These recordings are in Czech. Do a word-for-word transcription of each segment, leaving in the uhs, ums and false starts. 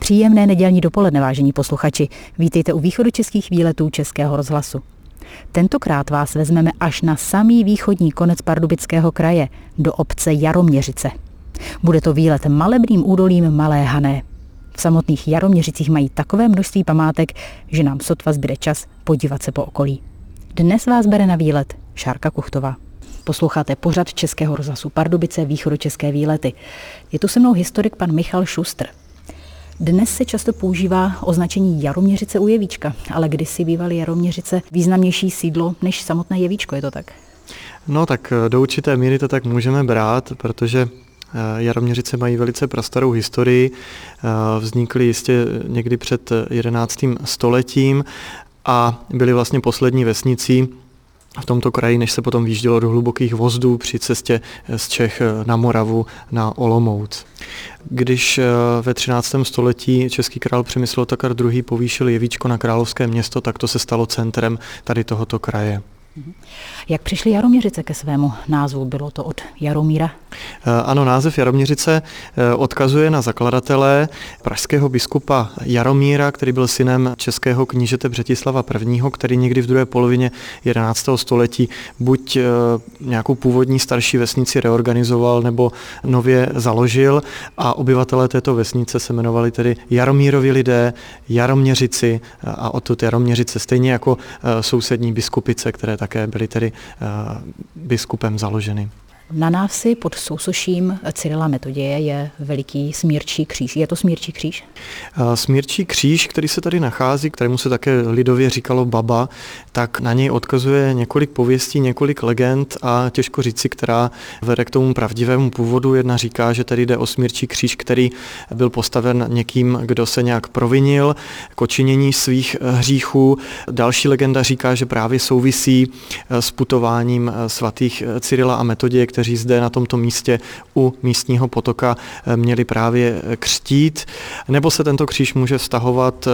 Příjemné nedělní dopoledne, vážení posluchači. Vítejte u východočeských výletů Českého rozhlasu. Tentokrát vás vezmeme až na samý východní konec Pardubického kraje, do obce Jaroměřice. Bude to výlet malebným údolím Malé Hané. V samotných Jaroměřicích mají takové množství památek, že nám sotva zbyde čas podívat se po okolí. Dnes vás bere na výlet Šárka Kuchtová. Posloucháte pořad Českého rozhlasu Pardubice, východočeské výlety. Je tu se mnou historik pan Michal Šustr. Dnes se často používá označení Jaroměřice u Jevíčka, ale kdysi bývaly Jaroměřice významnější sídlo než samotné Jevíčko, je to tak? No tak do určité míry to tak můžeme brát, protože Jaroměřice mají velice prastarou historii, vznikly jistě někdy před jedenáctým stoletím a byly vlastně poslední vesnicí v tomto kraji, než se potom výjíždělo do hlubokých vozdů při cestě z Čech na Moravu na Olomouc. Když ve třináctém století český král Přemysl Otakar druhý. povýšil Jevíčko na královské město, tak to se stalo centrem tady tohoto kraje. Jak přišly Jaroměřice ke svému názvu? Bylo to od Jaromíra? Ano, název Jaroměřice odkazuje na zakladatele pražského biskupa Jaromíra, který byl synem českého knížete Břetislava I., který někdy v druhé polovině jedenáctého století buď nějakou původní starší vesnici reorganizoval nebo nově založil a obyvatelé této vesnice se jmenovali tedy Jaromírovi lidé, Jaroměřici a odtud Jaroměřice, stejně jako sousední Biskupice, které také byly tedy biskupem založeny. Na návsi pod sousoším Cyrila Metoděje je veliký smírčí kříž. Je to smírčí kříž? Smírčí kříž, který se tady nachází, kterému se také lidově říkalo Baba, tak na něj odkazuje několik pověstí, několik legend a těžko říci, která vede k tomu pravdivému původu. Jedna říká, že tady jde o smírčí kříž, který byl postaven někým, kdo se nějak provinil k odčinění svých hříchů. Další legenda říká, že právě souvisí s putováním svatých Cyrila a Metoděje, kteří zde na tomto místě u místního potoka měli právě křtít, nebo se tento kříž může vztahovat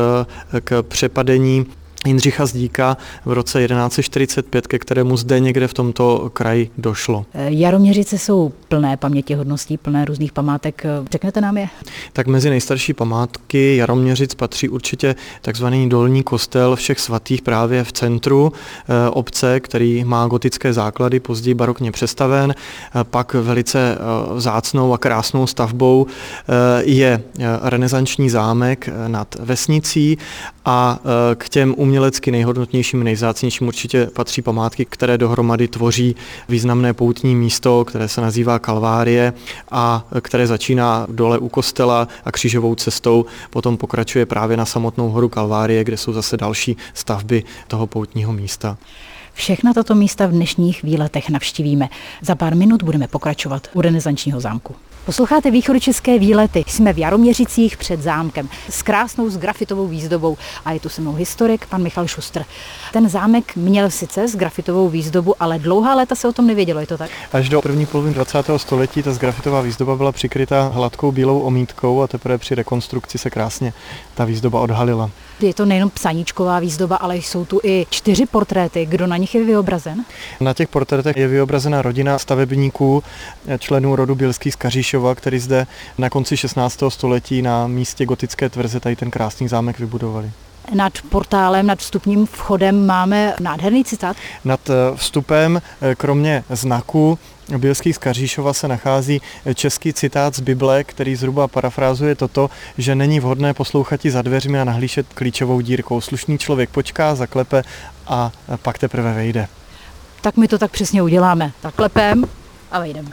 k přepadení Jindřicha Zdíka v roce jedenáct set čtyřicet pět, ke kterému zde někde v tomto kraji došlo. Jaroměřice jsou plné pamětihodností, plné různých památek. Řeknete nám je? Tak mezi nejstarší památky Jaroměřic patří určitě takzvaný dolní kostel Všech svatých právě v centru e, obce, který má gotické základy, později barokně přestaven. E, pak velice e, vzácnou a krásnou stavbou e, je renesanční zámek nad vesnicí a e, k těm umělecky nejhodnotnějším, nejvzácnějším určitě patří památky, které dohromady tvoří významné poutní místo, které se nazývá Kalvárie a které začíná dole u kostela a křížovou cestou potom pokračuje právě na samotnou horu Kalvárie, kde jsou zase další stavby toho poutního místa. Všechna tato místa v dnešních výletech navštívíme. Za pár minut budeme pokračovat u renesančního zámku. Posloucháte východočeské výlety. Jsme v Jaroměřicích před zámkem s krásnou sgrafitovou výzdobou a je tu se mnou historik pan Michal Šustr. Ten zámek měl sice sgrafitovou výzdobu, ale dlouhá léta se o tom nevědělo, je to tak? Až do první poloviny dvacátého století ta sgrafitová výzdoba byla přikryta hladkou bílou omítkou a teprve při rekonstrukci se krásně ta výzdoba odhalila. Je to nejenom psaníčková výzdoba, ale jsou tu i čtyři portréty. Kdo na nich je vyobrazen? Na těch portrétech je vyobrazena rodina stavebníků, členů rodu Bělských z Kaříšova, který zde na konci šestnáctého století na místě gotické tvrze tady ten krásný zámek vybudovali. Nad portálem, nad vstupním vchodem máme nádherný citát. Nad vstupem, kromě znaku Bělských z Kaříšova, se nachází český citát z Bible, který zhruba parafrázuje toto, že není vhodné poslouchati za dveřmi a nahlížet klíčovou dírkou. Slušný člověk počká, zaklepe a pak teprve vejde. Tak my to tak přesně uděláme. Tak klepem a vejdeme.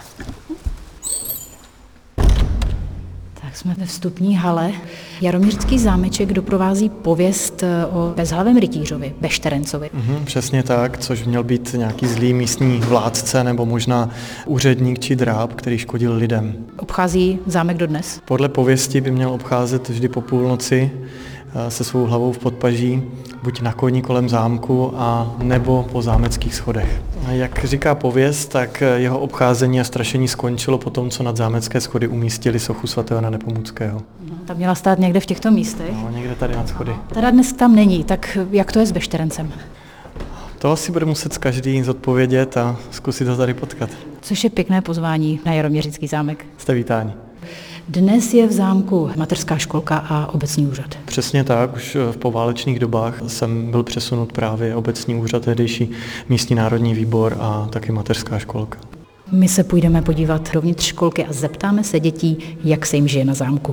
Tak jsme ve vstupní hale. Jaroměřický zámeček doprovází pověst o bezhlavém rytířovi, Bešterencovi. Mm, přesně tak, což měl být nějaký zlý místní vládce nebo možná úředník či dráb, který škodil lidem. Obchází zámek dodnes? Podle pověsti by měl obcházet vždy po půlnoci se svou hlavou v podpaží, buď na koni kolem zámku a nebo po zámeckých schodech. A jak říká pověst, tak jeho obcházení a strašení skončilo po tom, co nad zámecké schody umístili sochu svatého Jana Nepomuckého. No, ta měla stát někde v těchto místech? No, někde tady nad schody. Teda dnes tam není, tak jak to je s Bešterencem? To asi bude muset každý zodpovědět a zkusit ho tady potkat. Což je pěkné pozvání na Jaroměřický zámek. Jste vítáni. Dnes je v zámku mateřská školka a obecní úřad. Přesně tak, už v poválečných dobách jsem byl přesunut právě obecní úřad, tehdejší místní národní výbor a taky mateřská školka. My se půjdeme podívat dovnitř školky a zeptáme se dětí, jak se jim žije na zámku.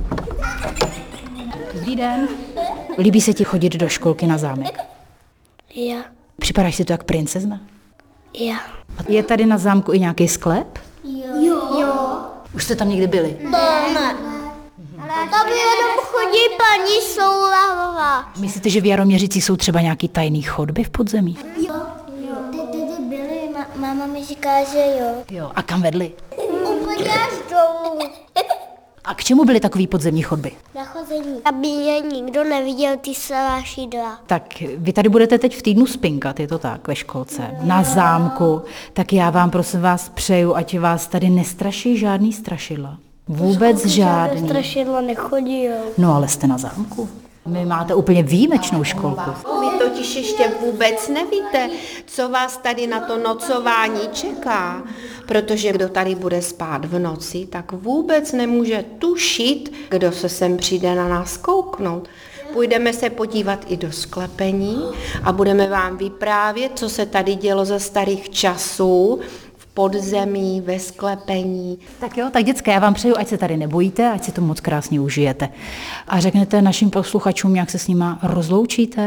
Dobrý den. Líbí se ti chodit do školky na zámek? Jo. Připadáš si to jak princezna? Jo. Je tady na zámku i nějaký sklep? Jo. Jo. Už jste tam někdy byli? Ne. Tam jenom chodí paní Soulahová. Myslíte, že v Jaroměřicích jsou třeba nějaký tajný chodby v podzemí? Jo. Jo. Tady byly, ma- máma mi říká, že jo. Jo. A kam vedli? Úplně až dolů. A k čemu byly takový podzemní chodby? Na chození. Aby mě nikdo neviděl ty slášidla. Tak vy tady budete teď v týdnu spinkat, je to tak, ve školce, na zámku. Tak já vám prosím vás přeju, ať vás tady nestraší žádný strašidla. Vůbec žádný. Strašidla nechodí, jo. No ale jste na zámku. Vy máte úplně výjimečnou školku. Vy totiž ještě vůbec nevíte, co vás tady na to nocování čeká, protože kdo tady bude spát v noci, tak vůbec nemůže tušit, kdo se sem přijde na nás kouknout. Půjdeme se podívat i do sklepení a budeme vám vyprávět, co se tady dělo za starých časů, podzemí, ve sklepení. Tak jo, tak dětské, já vám přeju, ať se tady nebojíte, ať si to moc krásně užijete. A řeknete našim posluchačům, jak se s nima rozloučíte?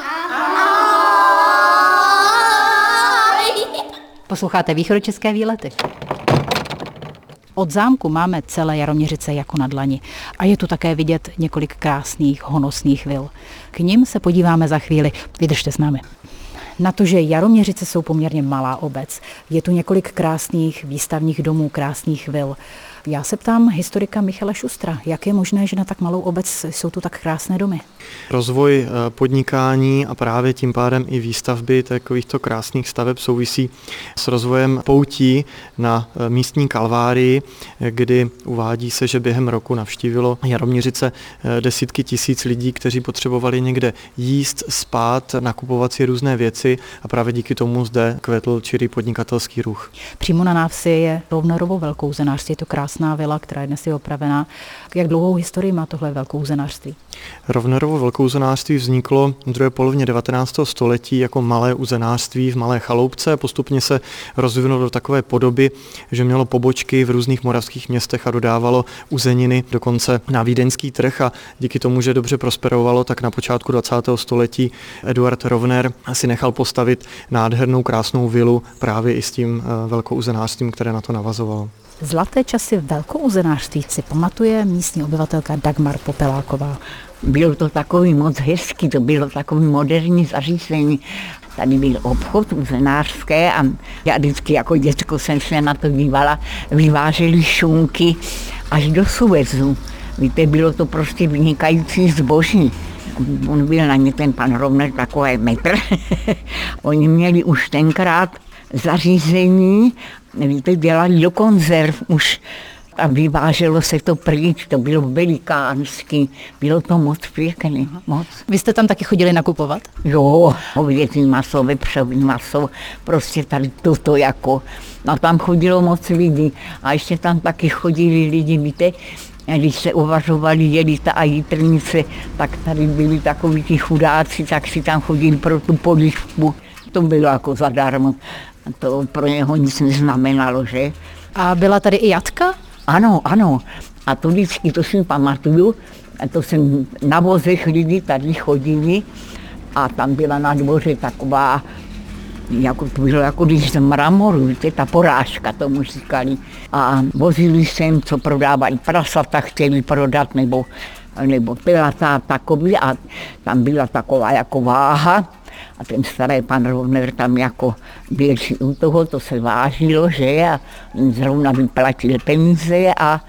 Posloucháte Východočeské výlety. Od zámku máme celé Jaroměřice jako na dlani a je tu také vidět několik krásných, honosných vil. K nim se podíváme za chvíli. Vydržte s námi. Na to, že Jaroměřice jsou poměrně malá obec, je tu několik krásných výstavních domů, krásných vil. Já se ptám historika Michala Šustra, jak je možné, že na tak malou obec jsou tu tak krásné domy? Rozvoj podnikání a právě tím pádem i výstavby takovýchto krásných staveb souvisí s rozvojem poutí na místní kalvárii, kdy uvádí se, že během roku navštívilo Jaroměřice desítky tisíc lidí, kteří potřebovali někde jíst, spát, nakupovat si různé věci a právě díky tomu zde kvetl čirý podnikatelský ruch. Přímo na návsi je Rovnerovo velkouzenářství, je to krásná vila, která je dnes je opravená. Jak dlouhou historii má tohle velkouzenářství? Rovnerovo velkouzenářství vzniklo v druhé polovině devatenáctého století jako malé uzenářství v malé chaloupce. Postupně se rozvinulo do takové podoby, že mělo pobočky v různých moravských městech a dodávalo uzeniny dokonce na vídeňský trh a díky tomu, že dobře prosperovalo, tak na počátku dvacátého století Eduard Rovner si nechal postavit nádhernou krásnou vilu právě i s tím velkouzenářstvím, které na to navazovalo. Zlaté časy velkouzenářství si pamatuje místní obyvatelka Dagmar Popeláková. Bylo to takový moc hezký, to bylo takový moderní zařízení. Tady byl obchod uzenářské a já vždycky jako děcko jsem se na to dívala, vyváželi šunky až do Suezu. Víte, bylo to prostě vynikající zboží. On byl na ně ten pan Rovner takový metr. Oni měli už tenkrát zařízení, víte, dělali do konzerv už a vyváželo se to pryč, to bylo velikánský, bylo to moc pěkný, moc. Vy jste tam taky chodili nakupovat? Jo, hovězí maso, vepřový maso, prostě tady toto jako, a tam chodilo moc lidí a ještě tam taky chodili lidi, víte, když se uvařovali jelita a jitrnice, tak tady byli takoví ti chudáci, tak si tam chodili pro tu poličku, to bylo jako zadarmo. To pro něho nic neznamenalo, že? A byla tady i jatka? Ano, ano. A to vždycky, to si pamatuju, a to jsem na vozech lidi tady chodili a tam byla na dvoře taková, jako to bylo jako když z mramoru, víte, ta porážka, tomu říkali. A vozili jsem, co prodávali prasata, chtěli prodat, nebo, nebo telata takový a tam byla taková jako váha. A ten starý pan Rovner tam jako byl u toho, to se vážilo, že? A zrovna vyplatil peníze a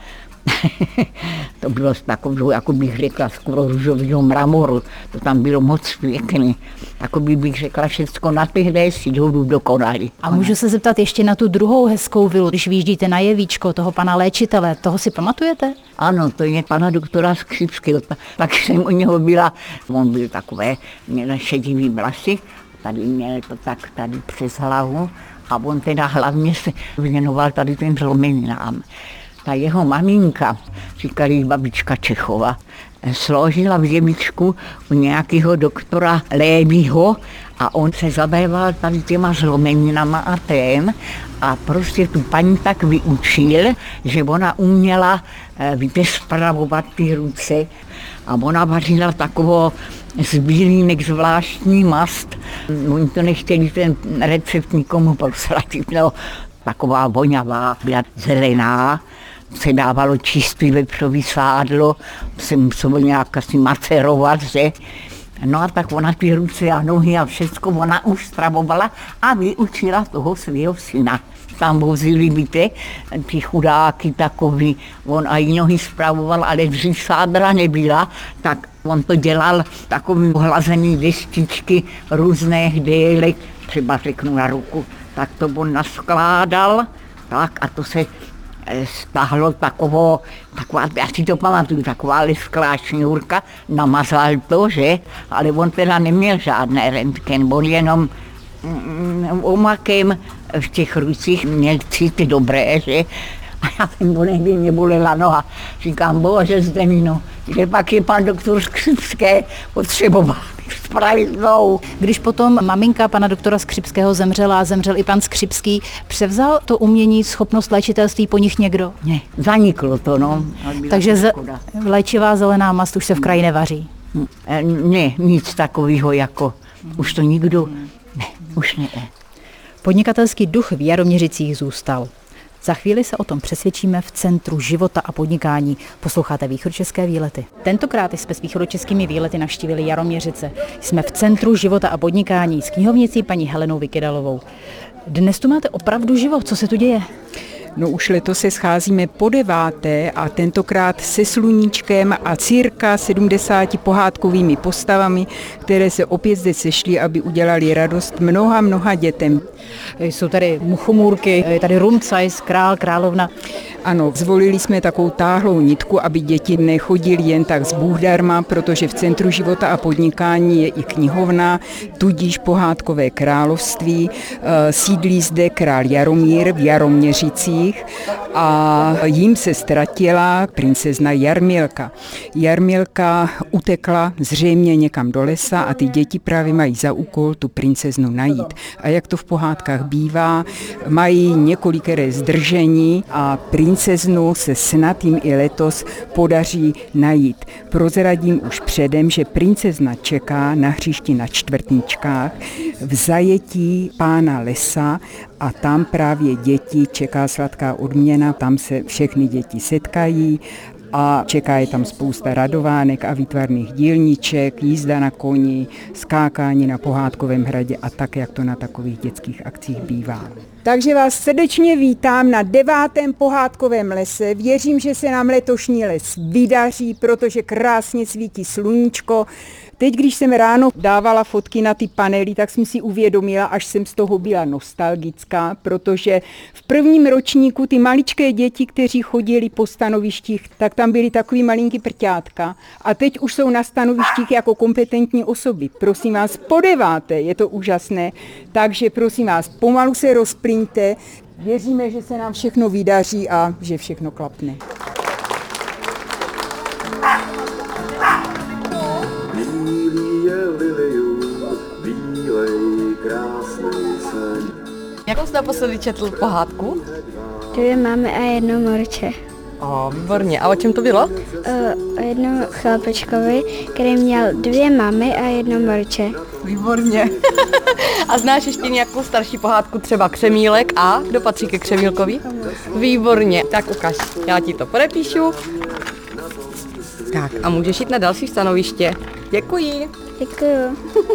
to bylo takového, jako bych řekla, skoro růžového mramoru. To tam bylo moc pěkné. Jako bych řekla, všecko na tyhle si dolů dokonali. A můžu se zeptat ještě na tu druhou hezkou vilu, když vyjíždíte na Jevíčko, toho pana léčitele, toho si pamatujete? Ano, to je pana doktora Skřipského, tak jsem u něho byla. On byl takové, měl šedivý vlasy, tady měl to tak tady přes hlavu a on teda hlavně se věnoval tady těm zlomeninám. ta jeho maminka, říkali babička Čechova, složila v žemičku u nějakého doktora Lévyho a on se zabýval tady těma zlomeninama a tém a prostě tu paní tak vyučil, že ona uměla, víte, spravovat ty ruce a ona vařila takovou z bílínek zvláštní mast. Oni to nechtěli ten recept nikomu proslatit, no, taková voňavá, byla zelená, se dávalo čistý vepřový sádlo, se muselo nějak asi macerovat, že? No a tak ona ty ruce a nohy a všecko ona už stravovala a vyučila toho svého syna. Tam vozili, víte, ty chudáky takový, on a i nohy spravoval, ale dřív sádra nebyla, tak on to dělal takový hlazený destičky různých délek, třeba řeknu na ruku, tak to on naskládal, tak a to se stáhlo takovou, taková, já si to pamatuju, taková lesklá šňůrka, namazal to, že, ale on teda neměl žádný rentgen, on jenom mm, omakem v těch rucích měl cíty dobré, že, a já jsem to někdy mě bolela noha, říkám, bože zdemino, že pak je pan doktor Skřipské potřeboval spravit znovu. Když potom maminka pana doktora Skřipského zemřela a zemřel i pan Skřipský, převzal to umění, schopnost léčitelství po nich někdo? Ne, zaniklo to, no. Takže z- léčivá zelená mast už se v kraji nevaří? Ne, nic takového jako, už to nikdo, ne, už ne. Podnikatelský duch v Jaroměřicích zůstal. Za chvíli se o tom přesvědčíme v Centru života a podnikání. Posloucháte Východočeské výlety. Tentokrát jsme s Východočeskými výlety navštívili Jaroměřice. Jsme v Centru života a podnikání s knihovnicí paní Helenou Vykydalovou. Dnes tu máte opravdu život. Co se tu děje? No už letos se scházíme po deváté a tentokrát se Sluníčkem a cirka sedmdesáti pohádkovými postavami, které se opět zde sešly, aby udělali radost mnoha, mnoha dětem. Jsou tady muchomůrky, je tady Rumcajs, král, královna. Ano, zvolili jsme takovou táhlou nitku, aby děti nechodili jen tak z Bůh darma, protože v Centru života a podnikání je i knihovna, tudíž pohádkové království. Sídlí zde král Jaromír v Jaroměřicích a jim se ztratila princezna Jarmilka. Jarmilka utekla zřejmě někam do lesa a ty děti právě mají za úkol tu princeznu najít. A jak to v pohádkách bývá, mají několikeré zdržení a princeznu se snad jim i letos podaří najít. Prozradím už předem, že princezna čeká na hřišti na Čtvrtničkách v zajetí pána lesa a tam právě děti čeká sladká odměna, tam se všechny děti setkají a čeká je tam spousta radovánek a výtvarných dílniček, jízda na koni, skákání na pohádkovém hradě a tak, jak to na takových dětských akcích bývá. Takže vás srdečně vítám na devátém pohádkovém lese. Věřím, že se nám letošní les vydaří, protože krásně svítí sluníčko. Teď, když jsem ráno dávala fotky na ty panely, tak jsem si uvědomila, až jsem z toho byla nostalgická, protože v prvním ročníku ty maličké děti, kteří chodili po stanovištích, tak tam byly takový malinký prťátka a teď už jsou na stanovištích jako kompetentní osoby. Prosím vás, po deváté, je to úžasné, takže prosím vás, pomalu se rozplyňte, věříme, že se nám všechno vydaří a že všechno klapne. Jakou jsi naposledy četl pohádku? Dvě máme a jedno morče. O, výborně. A o čem to bylo? O jednom chlapečkovi, který měl dvě mamy a jedno morče. Výborně. A znáš ještě nějakou starší pohádku, třeba Křemílek a kdo patří ke Křemílkovi? Výborně. Tak ukaž, já ti to podepíšu. Tak a můžeš jít na další stanoviště. Děkuji. Děkuju.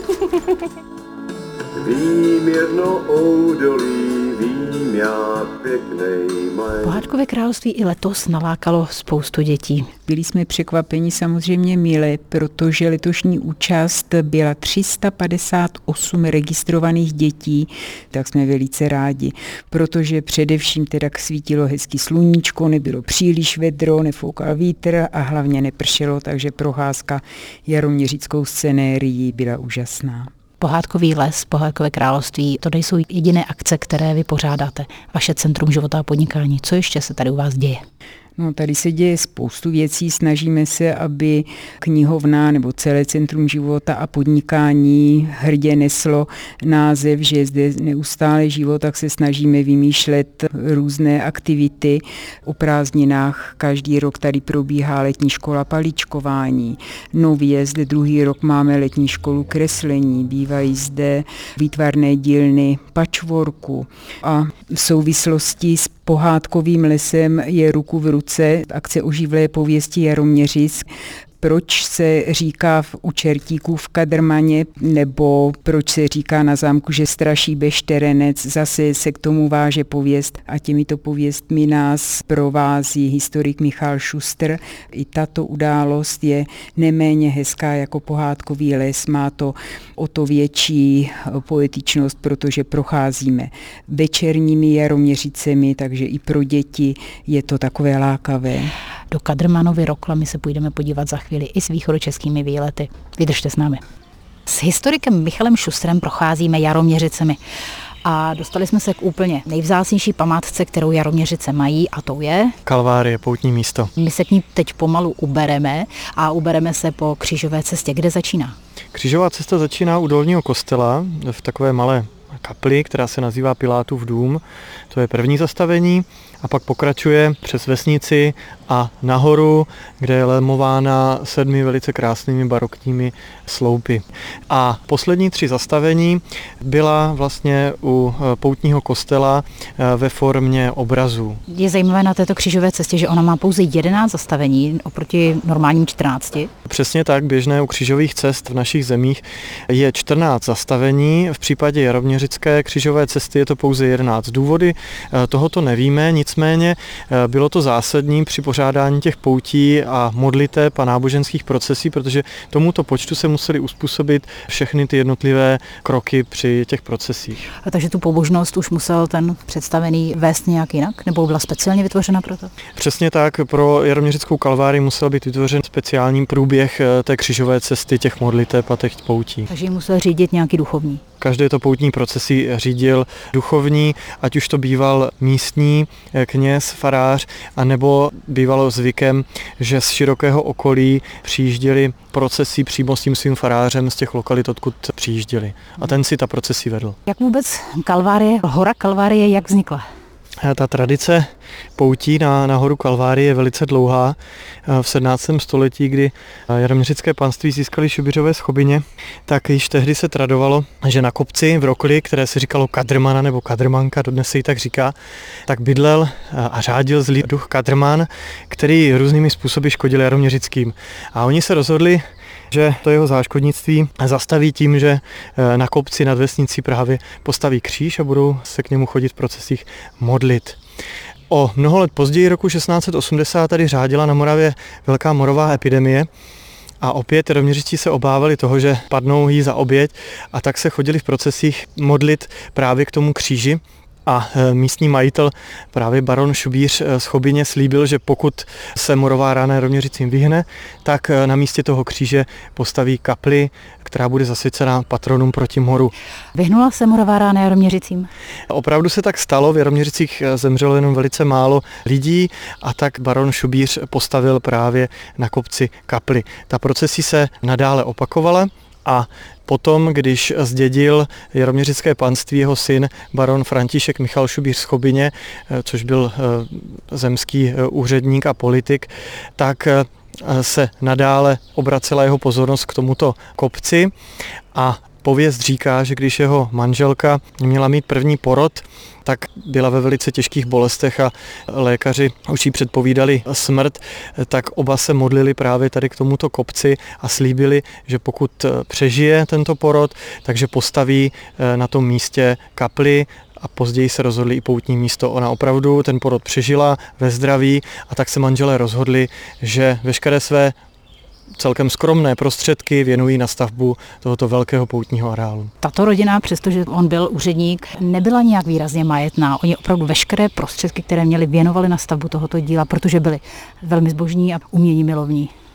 Vím jedno údolí, vím jak pěknej maj. Pohádkové království i letos nalákalo spoustu dětí. Byli jsme překvapeni samozřejmě mile, protože letošní účast byla tři sta padesát osm registrovaných dětí, tak jsme velice rádi, protože především teda svítilo hezky sluníčko, nebylo příliš vedro, nefoukal vítr a hlavně nepršelo, takže procházka jaroměřickou scenérií byla úžasná. Pohádkový les, Pohádkové království, to nejsou jediné akce, které vy pořádáte. Vaše Centrum života a podnikání. Co ještě se tady u vás děje? No, tady se děje spoustu věcí, snažíme se, aby knihovna nebo celé Centrum života a podnikání hrdě neslo název, že je zde neustále život, tak se snažíme vymýšlet různé aktivity. O prázdninách každý rok tady probíhá letní škola paličkování. Nově zde druhý rok máme letní školu kreslení, bývají zde výtvarné dílny patchworku a v souvislosti s Pohádkovým lesem je ruku v ruce akce oživlé pověsti Jaroměřic. Proč se říká v u Čertíků v Kadrmaně, nebo proč se říká na zámku, že straší Bešterenec, zase se k tomu váže pověst a těmito pověstmi nás provází historik Michal Šustr. I tato událost je neméně hezká jako Pohádkový les, má to o to větší poetičnost, protože procházíme večerními Jaroměřicemi, takže i pro děti je to takové lákavé. Do Kadrmanovy Roklamy se půjdeme podívat za chvíli i s východočeskými výlety. Vydržte s námi. S historikem Michalem Šustrem procházíme Jaroměřicemi a dostali jsme se k úplně nejvzácnější památce, kterou Jaroměřice mají, a to je Kalvárie, poutní místo. My se k ní teď pomalu ubereme a ubereme se po křížové cestě. Kde začíná? Křížová cesta začíná u Dolního kostela v takové malé kapli, která se nazývá Pilátův dům. To je první zastavení a pak pokračuje přes vesnici a nahoru, kde je lemována sedmi velice krásnými barokními sloupy. A poslední tři zastavení byla vlastně u poutního kostela ve formě obrazů. Je zajímavé na této křížové cestě, že ona má pouze jedenáct zastavení oproti normálním čtrnácti. Přesně tak, běžné u křížových cest v našich zemích je čtrnáct zastavení, v případě Jaroměřické křížové cesty je to pouze jedenáct. Důvody tohoto nevíme, nicméně bylo to zásadní při pořádání těch poutí a modliteb a náboženských procesí, protože tomuto počtu se museli uspůsobit všechny ty jednotlivé kroky při těch procesích. A takže tu pobožnost už musel ten představený vést nějak jinak, nebo byla speciálně vytvořena pro to? Přesně tak, pro Jaroměřickou kalvárii musel být vytvořen speciální průběh té křížové cesty, těch modliteb a těch poutí. Takže ji musel řídit nějaký duchovní. Každé to poutní procesy řídil duchovní, ať už to býval místní kněz, farář, anebo bývalo zvykem, že z širokého okolí přijížděli procesí přímo s tím svým farářem z těch lokalit, odkud přijížděli. A ten si ta procesí vedl. Jak vůbec Kalvárie, hora Kalvárie, jak vznikla? Ta tradice poutí na, na horu Kalvárie je velice dlouhá. V sedmnáctém století, kdy jaroměřické panství získali Šubiřové Schobyně, tak již tehdy se tradovalo, že na kopci v Rokli, které se říkalo Kadrmana nebo Kadrmanka, dodnes se jí tak říká, tak bydlel a řádil zlý duch Kadrman, který různými způsoby škodil jaroměřickým. A oni se rozhodli, že to jeho záškodnictví zastaví tím, že na kopci nad vesnicí právě postaví kříž a budou se k němu chodit v procesích modlit. O mnoho let později, roku šestnáct set osmdesát, tady řádila na Moravě velká morová epidemie a opět jaroměřičtí se obávali toho, že padnou jí za oběť, a tak se chodili v procesích modlit právě k tomu kříži. A místní majitel, právě baron Šubíř z Chobyně, slíbil, že pokud se morová rána Jaroměřicím vyhne, tak na místě toho kříže postaví kapli, která bude zasvěcená patronům proti moru. Vyhnula se morová rána Jaroměřicím? Opravdu se tak stalo, v Jaroměřicích zemřelo jenom velice málo lidí a tak baron Šubíř postavil právě na kopci kapli. Ta procesí se nadále opakovala. A potom, když zdědil jaroměřické panství jeho syn baron František Michal Šubíř z Chobyně, což byl zemský úředník a politik, tak se nadále obracela jeho pozornost k tomuto kopci a pověst říká, že když jeho manželka měla mít první porod, tak byla ve velice těžkých bolestech a lékaři už jí předpovídali smrt, tak oba se modlili právě tady k tomuto kopci a slíbili, že pokud přežije tento porod, takže postaví na tom místě kapli, a později se rozhodli i poutní místo. Ona opravdu ten porod přežila ve zdraví a tak se manželé rozhodli, že veškeré své celkem skromné prostředky věnují na stavbu tohoto velkého poutního areálu. Tato rodina, přestože on byl úředník, nebyla nějak výrazně majetná. Oni opravdu veškeré prostředky, které měli, věnovali na stavbu tohoto díla, protože byli velmi zbožní a umění milovní.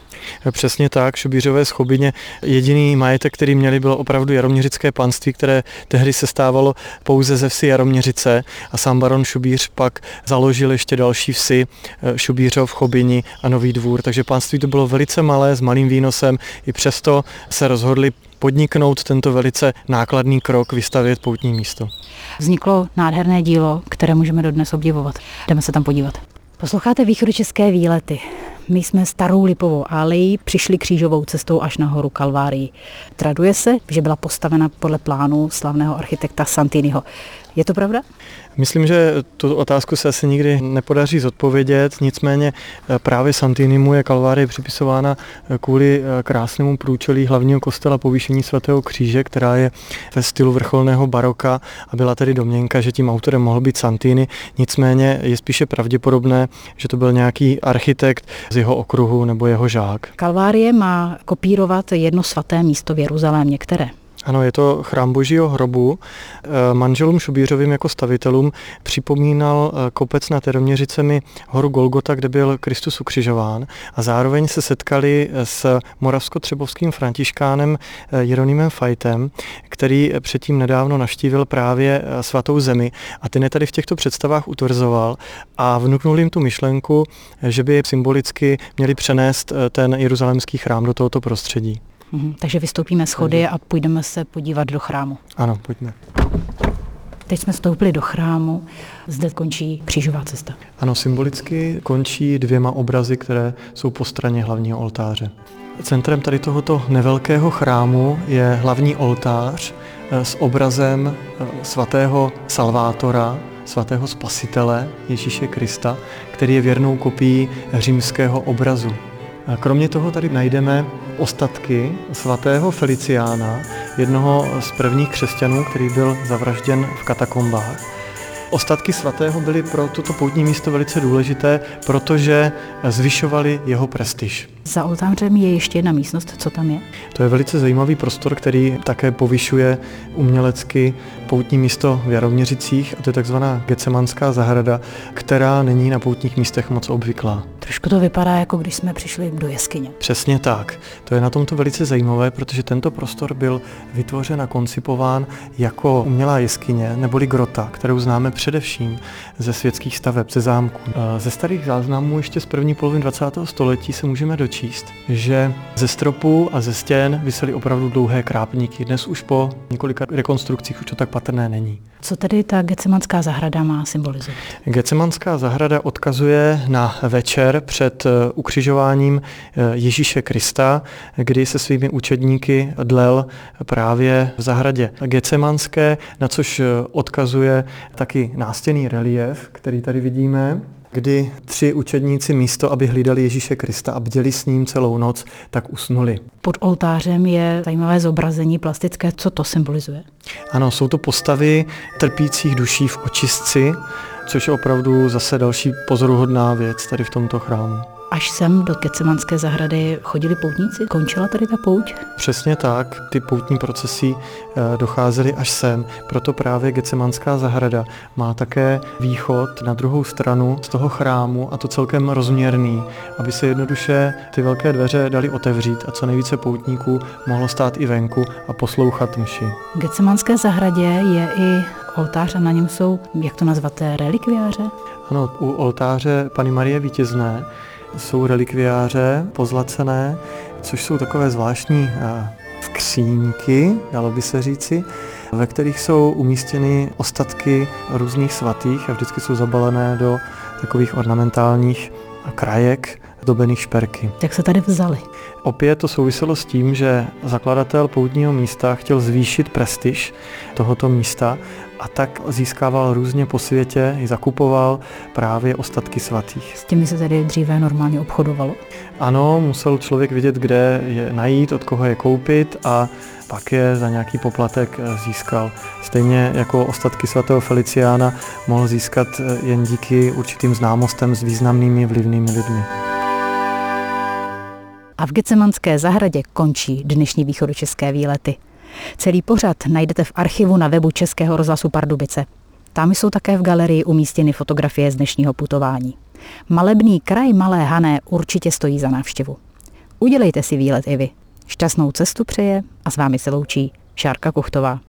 Přesně tak, Šubířové z Chobyně. Jediný majetek, který měli, bylo opravdu jaroměřické panství, které tehdy sestávalo pouze ze vsi Jaroměřice a sám baron Šubíř pak založil ještě další vsi, Šubířov, Chobyni a Nový Dvůr, takže panství to bylo velice malé, s malým výnosem, i přesto se rozhodli podniknout tento velice nákladný krok, vystavět poutní místo. Vzniklo nádherné dílo, které můžeme dodnes obdivovat. Jdeme se tam podívat. Posloucháte Východočeské výlety. My jsme Starou Lipovou alejí přišli křížovou cestou až na horu Kalvárii. Traduje se, že byla postavena podle plánu slavného architekta Santiniho. Je to pravda? Myslím, že tu otázku se asi nikdy nepodaří zodpovědět, nicméně právě Santinimu je Kalvárie připisována kvůli krásnému průčelí hlavního kostela Povýšení svatého kříže, která je ve stylu vrcholného baroka a byla tedy domněnka, že tím autorem mohl být Santini, nicméně je spíše pravděpodobné, že to byl nějaký architekt z jeho okruhu nebo jeho žák. Kalvárie má kopírovat jedno svaté místo v Jeruzalémě, které? Ano, je to chrám Božího hrobu. Manželům Šubířovým jako stavitelům připomínal kopec nad Jaroměřicemi horu Golgota, kde byl Kristus ukřižován, a zároveň se setkali s moravsko-třebovským františkánem Jeronýmem Fajtem, který předtím nedávno navštívil právě svatou zemi a ten je tady v těchto představách utvrzoval a vnuknul jim tu myšlenku, že by symbolicky měli přenést ten jeruzalémský chrám do tohoto prostředí. Mhm, takže vystoupíme schody a půjdeme se podívat do chrámu. Ano, pojďme. Teď jsme vstoupili do chrámu, zde končí křížová cesta. Ano, symbolicky končí dvěma obrazy, které jsou po straně hlavního oltáře. Centrem tady tohoto nevelkého chrámu je hlavní oltář s obrazem svatého Salvátora, svatého spasitele Ježíše Krista, který je věrnou kopií římského obrazu. Kromě toho tady najdeme ostatky svatého Feliciána, jednoho z prvních křesťanů, který byl zavražděn v katakombách. Ostatky svatého byly pro toto poutní místo velice důležité, protože zvyšovaly jeho prestiž. Za oltářem je ještě jedna místnost, co tam je? To je velice zajímavý prostor, který také povyšuje umělecky poutní místo v Jaroměřicích, a to je takzvaná Getsemanská zahrada, která není na poutních místech moc obvyklá. Trošku to vypadá, jako když jsme přišli do jeskyně. Přesně tak. To je na tomto velice zajímavé, protože tento prostor byl vytvořen a koncipován jako umělá jeskyně, neboli grota, kterou známe především ze světských staveb, ze zámků. Ze starých záznamů ještě z první poloviny dvacátého století se můžeme dočíst, že ze stropu a ze stěn visely opravdu dlouhé krápníky. Dnes už po několika rekonstrukcích už to tak patrné není. Co tedy ta Getsemanská zahrada má symbolizovat? Getsemanská zahrada odkazuje na večer před ukřižováním Ježíše Krista, kdy se svými učedníky dlel právě v zahradě Getsemanské, na což odkazuje taky nástěnný relief, který tady vidíme, kdy tři učedníci místo, aby hlídali Ježíše Krista a bděli s ním celou noc, tak usnuli. Pod oltářem je zajímavé zobrazení plastické. Co to symbolizuje? Ano, jsou to postavy trpících duší v očistci, což je opravdu zase další pozoruhodná věc tady v tomto chrámu. Až sem do Getsemanské zahrady chodili poutníci? Končila tady ta pouť? Přesně tak, ty poutní procesy docházely až sem, proto právě Getsemanská zahrada má také východ na druhou stranu z toho chrámu, a to celkem rozměrný, aby se jednoduše ty velké dveře daly otevřít a co nejvíce poutníků mohlo stát i venku a poslouchat mši. V Getsemanské zahradě je i oltář a na něm jsou, jak to nazvat, relikviáře? Ano, u oltáře Panny Marie Vítězné jsou relikviáře pozlacené, což jsou takové zvláštní skříňky, dalo by se říci, ve kterých jsou umístěny ostatky různých svatých a vždycky jsou zabalené do takových ornamentálních krajek dobených šperky. Jak se tady vzali? Opět to souviselo s tím, že zakladatel poutního místa chtěl zvýšit prestiž tohoto místa a tak získával různě po světě, i zakupoval právě ostatky svatých. S těmi se tedy dříve normálně obchodovalo? Ano, musel člověk vědět, kde je najít, od koho je koupit a pak je za nějaký poplatek získal. Stejně jako ostatky svatého Feliciána mohl získat jen díky určitým známostem s významnými vlivnými lidmi. A v Getsemanské zahradě končí dnešní východočeské výlety. Celý pořad najdete v archivu na webu Českého rozhlasu Pardubice. Tam jsou také v galerii umístěny fotografie z dnešního putování. Malebný kraj Malé Hané určitě stojí za návštěvu. Udělejte si výlet i vy. Šťastnou cestu přeje a s vámi se loučí Šárka Kuchtová.